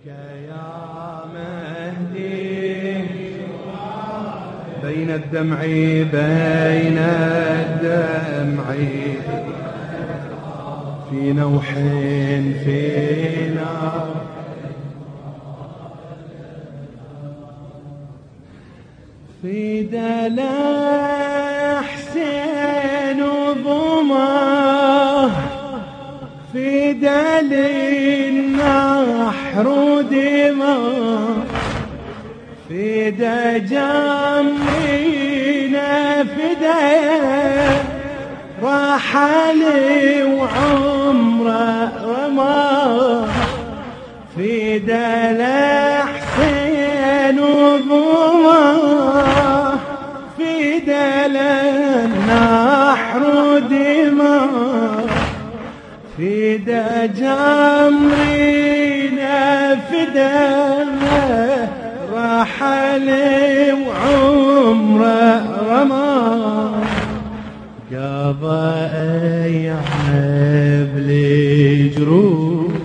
يا مهدي بين الدمع بين الدمع في نوح فينا في دلع حسين وضمه في دليل النحر ودماء في دجمرينا فدايا رحلي وعمره رماه في دلع حسين وضماه في دليل النحر ودماء في دجمرينا فدايا رحلي وعمره رماه قضى أيام بالجروح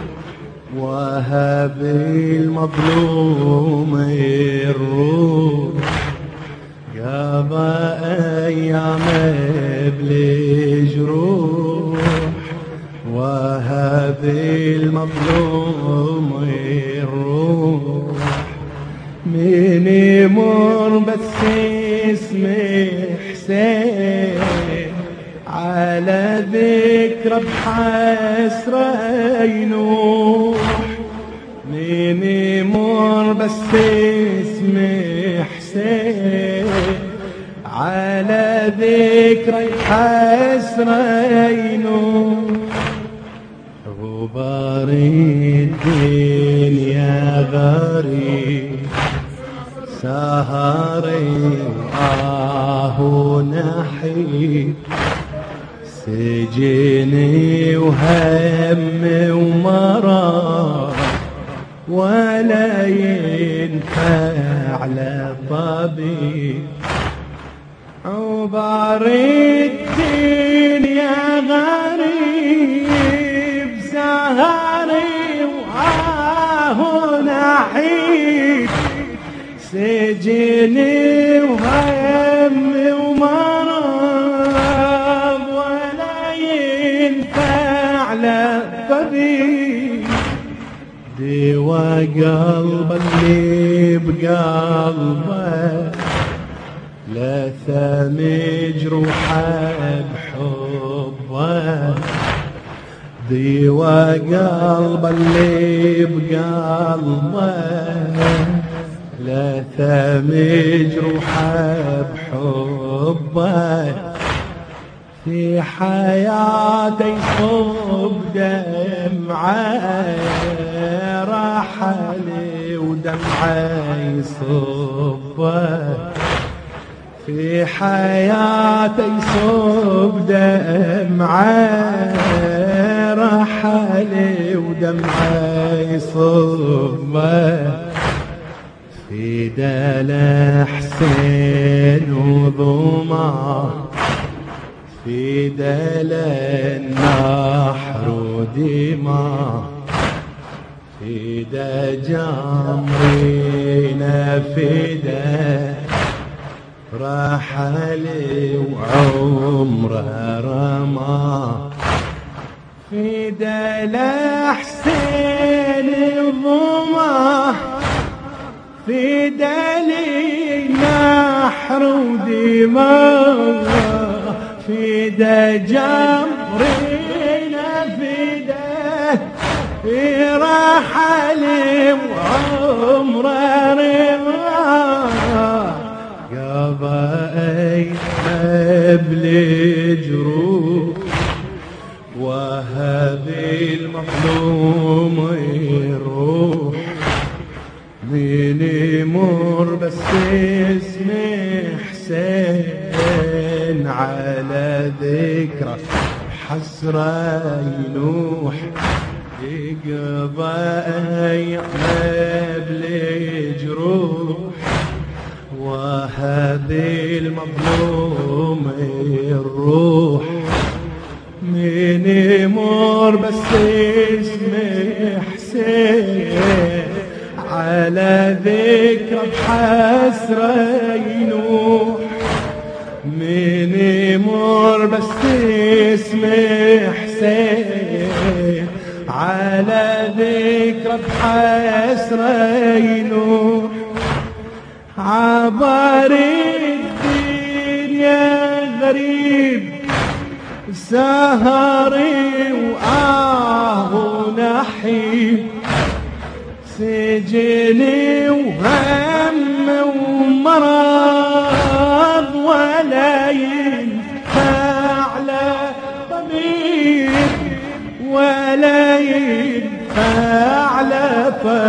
وهب المظلوم الروح قضى أيام بالجروح وهب المظلوم الروح من يمر بس اسمه حسين على ذكرى بحسرة ينوح من يمر بس اسمه حسين على ذكرى بحسرة ينوح غبار الدنيا غريب سهري ونحيب سجني وهم ومرار ولا ينفع لطبيب عبر الدنيا غريب سهري ونحيب سجني وهم ومرض ولا ينفع للطبيب دوا قلب اللي بقلبه لثى مجروحه بحبه دوا قلب اللي بقلبه لثى مجروحه بحبه في حياتي صب دمعه رحلي ودمعه يصبه في حياتي صب دمعه رحلي ودمعه يصبه في دلع حسين وضماه في دلع النحر ودماه في دجمرينا فدا رحلي وعمره رماه في دلع حسين وضماه في دليل نحر ودماء في دجمرينا فدا في رحلي وعمره رماه قضى أيام بالجروح وهب المظلوم الروح من يمر بس اسمه حسين على ذكرى حسرة ينوح يقضى أيام بالجروح وهب المظلوم الروح من يمر بس اسمه حسين على ذكرى بحسرة ينوح عبر الدنيا غريب سهري وآه ونحيب سجني وهم ومرض ولا ينفع له طبيب ولا ينفع له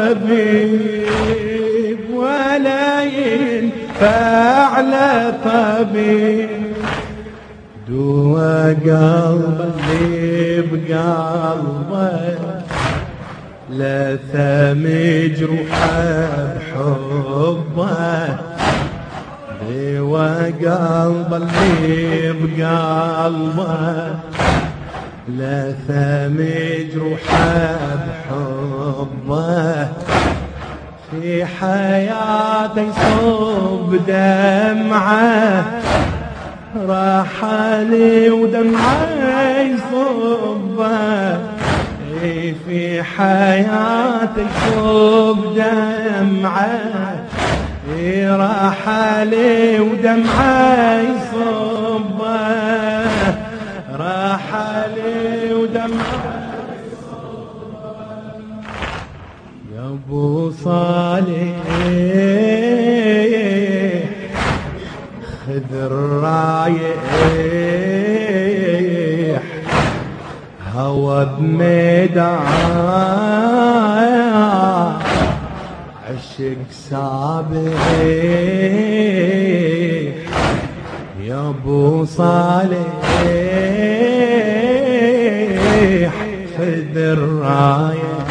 طبيب ولا ينفع له طبيب دوا قلبي بقلبه لثى مجروحه بحبه دوا قلبي بقلبه لثى مجروحه بحبه في حياتي صب دمعه راحلي ودمعي صبه في حياتي صب دمعه راحلي ودمعي صبه راحلي ودمعي صبه يا ابو صالح خذ الرايح هوى بميدان عشق سابح يا ابو صالح خذ الرايح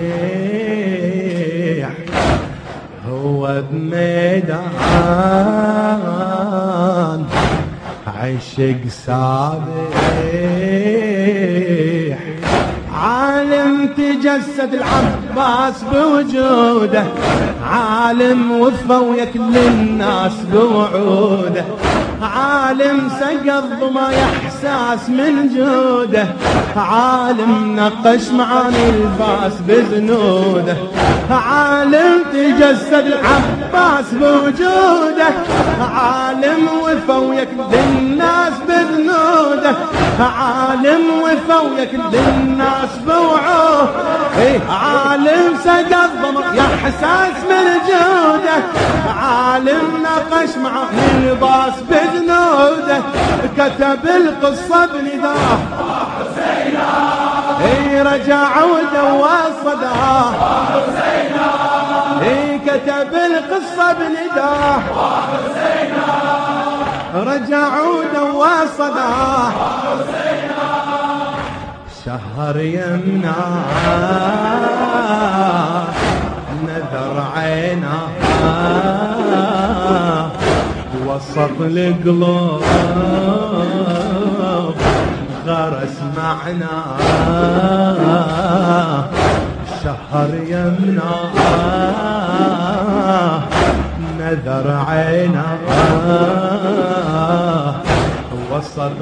هو بميدان عشق سابح عالم تجسد العباس بوجوده عالم وفى ويا كل الناس بوعوده عالم سقى الظما احساس من جوده عالم نقش معاني الباس بذنوده عالم تجسد العباس بوجوده عالم وفى ويا كل الناس بذنوده عالم وفى ويا كل الناس بوعوه عالم سقى الظما يا احساس من جوده عالم نقش معاني الباس بذنوده كتب القصة بنداه رجع ودوى صداه كتب القصة بنداه رجع ودوى صداه شهر يمنى نذر عينه وسط القلوب غرس معنا شهر يمنى نذر عينا وسط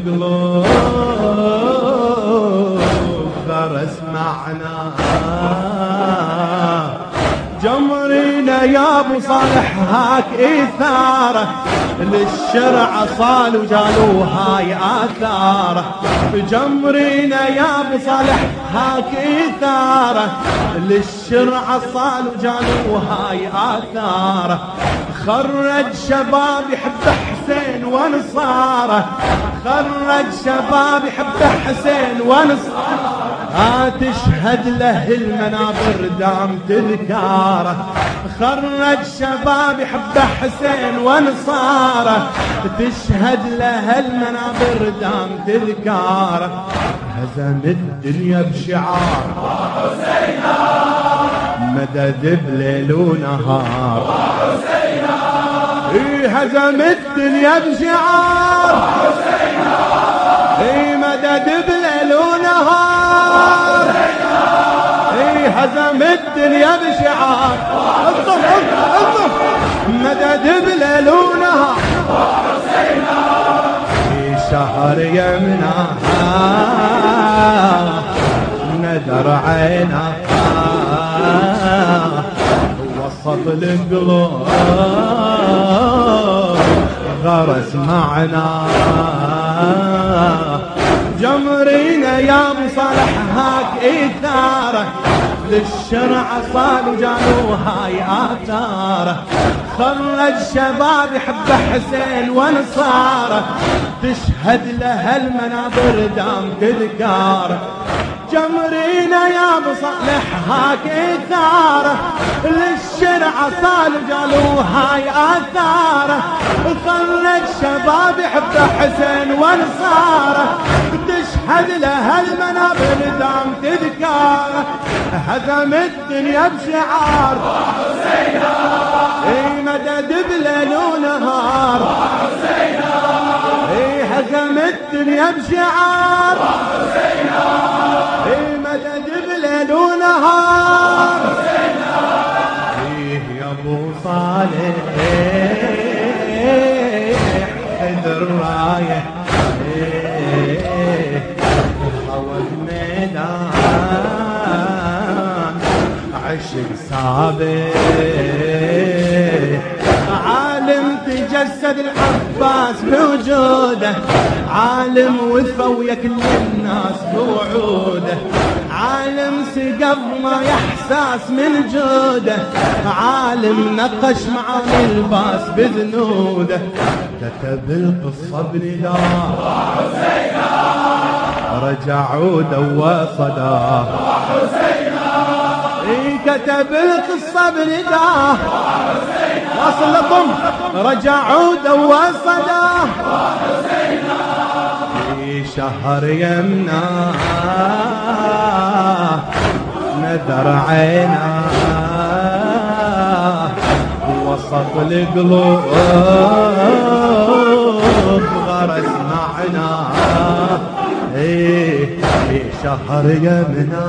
القلوب غرس معنا جمرينا يا ابو صالح هاك اثاره للشرع صال وجالوا هاي آثاره جمرينا يا ابو صالح هاك اثاره للشرع صال وجالوا هاي آثاره خرج شباب يحب حسين وانصاره خرج شباب يحب حسين وانصاره تشهد له المنابر دام تذكاره خرج شباب يحب حسين وانصاره تشهد له المنابر دام تذكاره هزم الدنيا بشعار حسينا مدد بليل ونهار حسينا هزم الدنيا بشعار حسينا مدد بليل ونهار هزم الدنيا بشعار الظهر مدد بليل ونهار في شهر يمنى ندر عينا وسط القلوب غرس معنا جمرينا يا ابو صالح هاك اثاره للشرع صال وجانو هاي آثاره خرج شباب يحب حسين وانصاره تشهد له المنابر دام تذكاره جمرينا يا ابو صالح هاك اثاره للشرع صال وجانو هاي آثاره خرج شباب يحب حسين وانصاره تشهد له المنابر دام تذكاره هزم الدنيا بشعار اي مدد بليل ونهار اي هزم الدنيا بشعار اي مدد بليل ونهار ايه يا ابو صالح حذر رايه حوض ميدان عشق سابق عالم تجسد العباس بوجوده عالم وثى ويا كل الناس بوعوده عالم سقف ما يحساس من جوده عالم نقش معاني الباس بذنوده كتب القصة بنداه رجع عوده وصداه كتب القصة بنداه واصل لكم رجع عوده وصداه في شهر يمنا ندر عينا وسط القلوب غرس معنا في شهر يمنا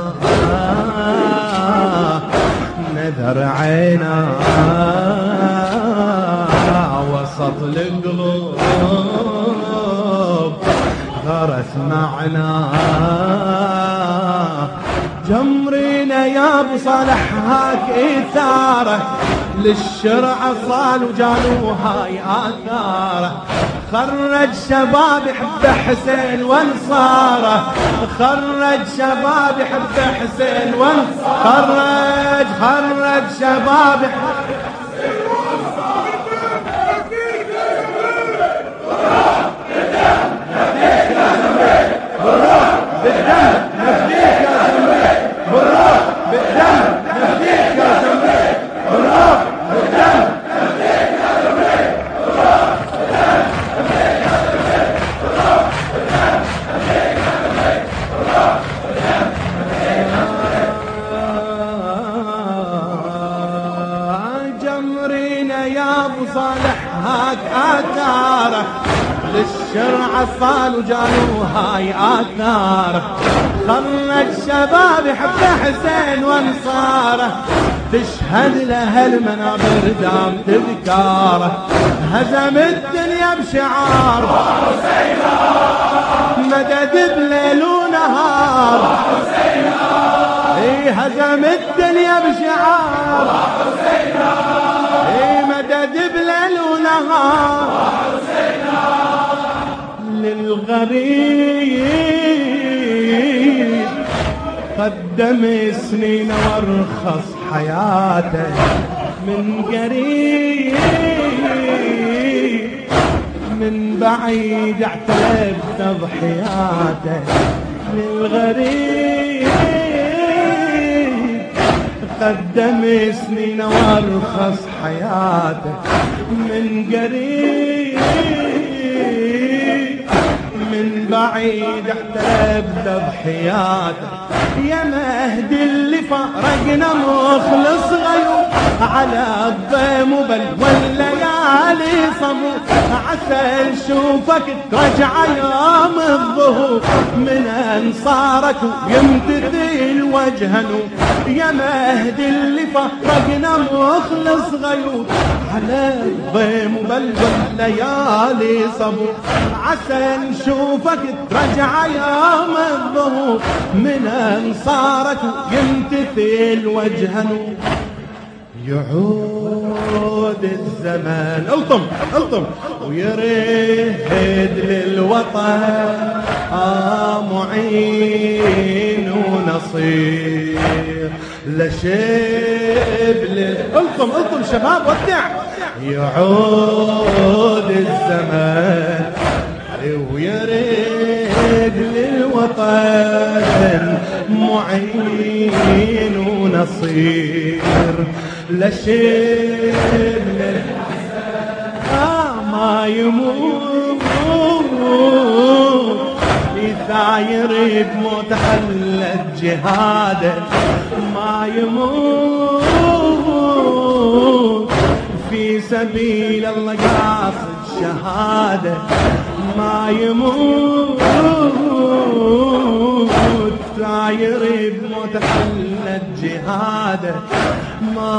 نذر عينا وسط القلوب غرس معنا جمرينا يا ابو صالح هاك اثاره للشرع صال وجانو هاي آثاره خرج شباب يحب حسين وانصاره خرج شباب يحب حسين وانصاره خرج شباب يحب حسين وانصاره بالروح بالدم نفديك يا زمري بالروح بالدم نفديك يا زمري بالروح بالدم نفديك يا زمري بالروح بالدم نفديك يا زمري بالروح بالدم نفديك يا زمري بالروح بالدم جمرينا يا ابو صالح هاك آثاره للشرع صال وجانو هاي آثاره خرج شباب يحب حسين وانصاره تشهد له المنابر دام تذكاره هزم الدنيا بشعار مدد بليل ونهار اي هزم الدنيا بشعار اي مدد بليل ونهار للغريب قدم سنين وارخص حياته من قريب من بعيد اعترف تضحياته للغريب قدم سنين وارخص حياته من قريب من بعيد احترب تضحياته يا مهدي اللي فارقنا مخلص غيوم على الضيم والليالي صبو، عسى نشوفك ترجع يوم الظهور من انصارك ويمتثل وجهنا يا مهدي اللي فرقنا مخلص غيور. على الضيم والليالي صبو، عسى نشوفك ترجع يوم الظهور من انصارك يمتثل وجهنا. يعود الزمان الطم ويرهد للوطن معين ونصير لشبل. الطم شباب ودع. يعود الزمان ويرهد للوطن معين ونصير لشبل ما يموت يثاير بموت حلت جهاده، ما يموت في سبيل الله قاصد شهاده، ما يموت ثاير بموت حلت جهاده، ما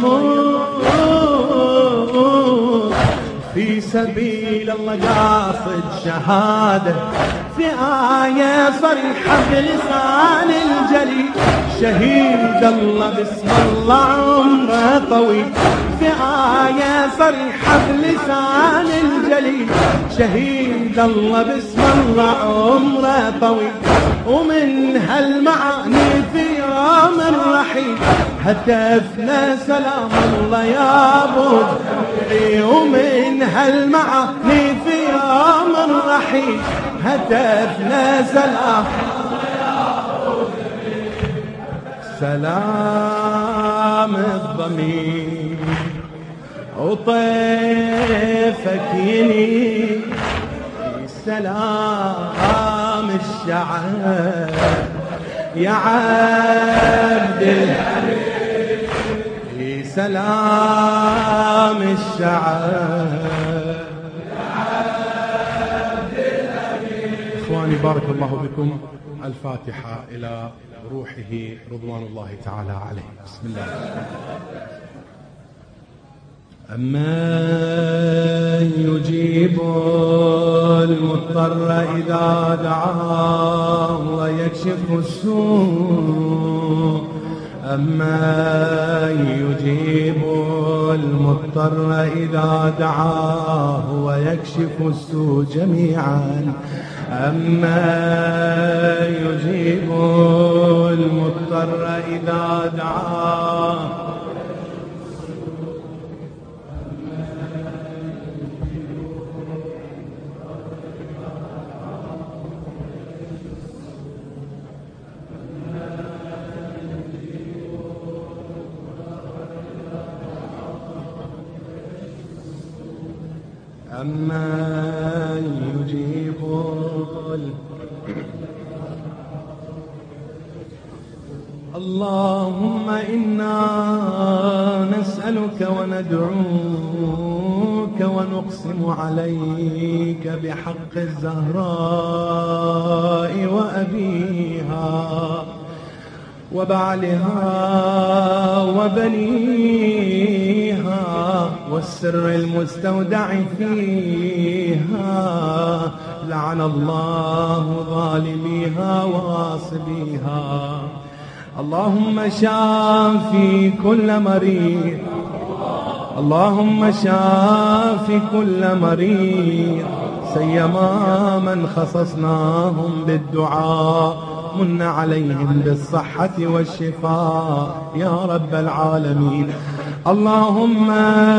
يموت في سبيل الله قاصد شهاده. في آية صريحة بلسان الجليل شهيد الله باسم الله عمره طويل. في آية صريحة بلسان الجليل شهيد الله باسم الله عمره طويل. ومن هالمعاني في يوم الرحيل هتفنا سلام الله يا ابو الدمع. ومن هالمعاني في يوم الرحيل هتفنا سلام الله يا ابو الدمع. سلام الضمير وطيفك يلي سلام الشعب يا عبد الحليم، سلام الشعب يا عبد الحليم. إخواني بارك الله بكم. الفاتحة إلى روحه رضوان الله تعالى عليه. بسم الله الرحمن الرحيم. أمن يجيب المضطر إذا دعاه ويكشف السوء، أمن يجيب المضطر إذا دعاه ويكشف السوء جميعا، أمن يجيب المضطر إذا دعاه أمن يجيب اللهم إنا نسألك وندعوك ونقسم عليك بحق الزهراء وأبيها وبعلها وبنيها والسر المستودع فيها، لعن الله ظالميها واصبيها. اللهم شافي كل مريض، اللهم شافي كل مريض، سيما من خصصناهم بالدعاء، من عليهم بالصحة والشفاء يا رب العالمين. اللهم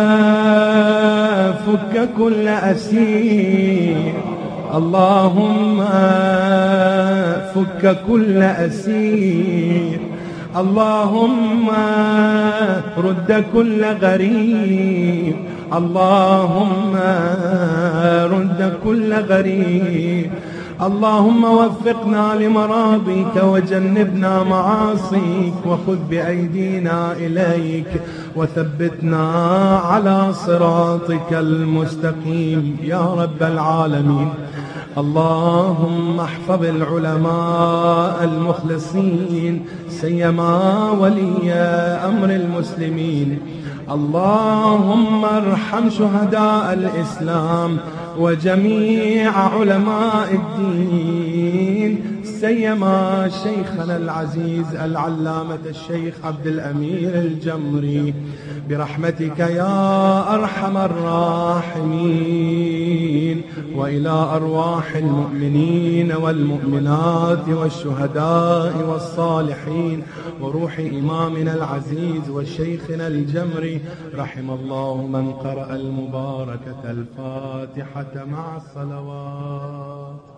فك كل أسير، اللهم فك كل أسير، اللهم رد كل غريب، اللهم رد كل غريب. اللهم وفقنا لمراضيك وجنبنا معاصيك، وخذ بأيدينا إليك وثبتنا على صراطك المستقيم يا رب العالمين. اللهم احفظ العلماء المخلصين سيما ولي أمر المسلمين. اللهم ارحم شهداء الإسلام وجميع علماء الدين سيما شيخنا العزيز العلامة الشيخ عبد الأمير الجمري برحمتك يا أرحم الراحمين. وإلى أرواح المؤمنين والمؤمنات والشهداء والصالحين وروح إمامنا العزيز وشيخنا الجمري رحم الله من قرأ المباركة الفاتحة مع الصلوات.